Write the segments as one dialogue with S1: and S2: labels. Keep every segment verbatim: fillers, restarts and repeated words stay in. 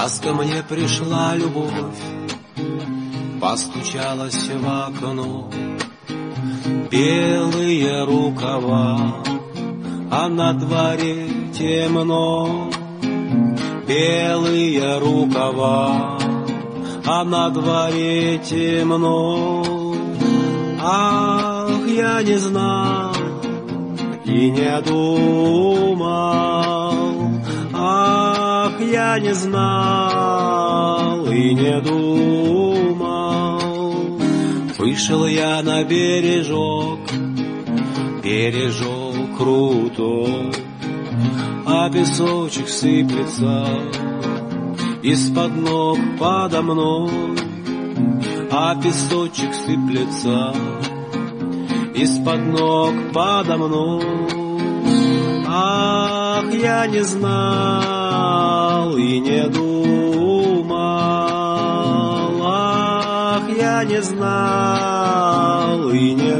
S1: Раз ко мне пришла любовь, постучалась в окно. Белые рукава, а на дворе темно. Белые рукава, а на дворе темно. Ах, я не знал и не думал. Ах, я не знал и не думал. Вышел я на бережок, бережок крутой, а песочек сыплется из-под ног подо мной, а песочек сыплется из-под ног подо мной. Ах, я не знал и не думал. Ах, я не знал и не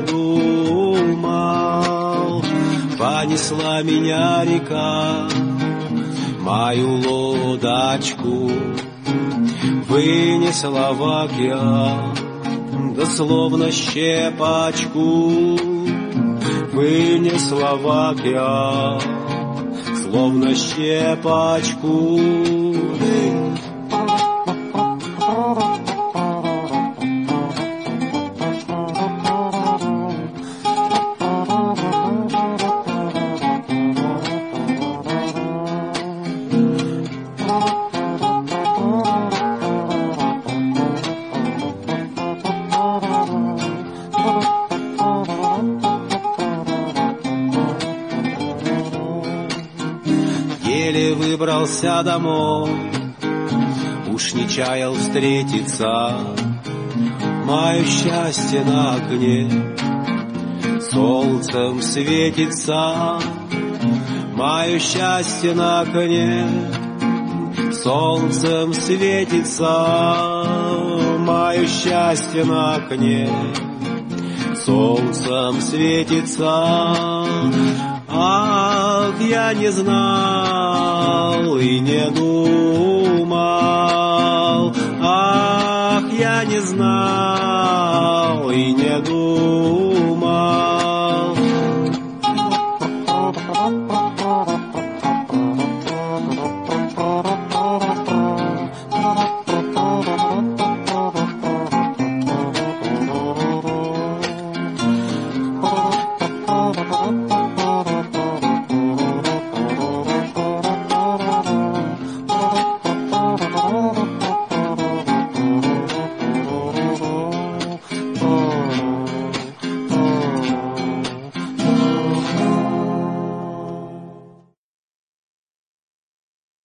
S1: думал. Понесла меня река, мою лодочку вынесла в океан, да словно щепочку вынесла в океан, словно щепочку. Еле выбрался домой, уж не чаял встретиться. Мое счастье на окне солнцем светится. Мое счастье на окне солнцем светится. Мое счастье на окне солнцем светится. Ах, я не знал и не думал.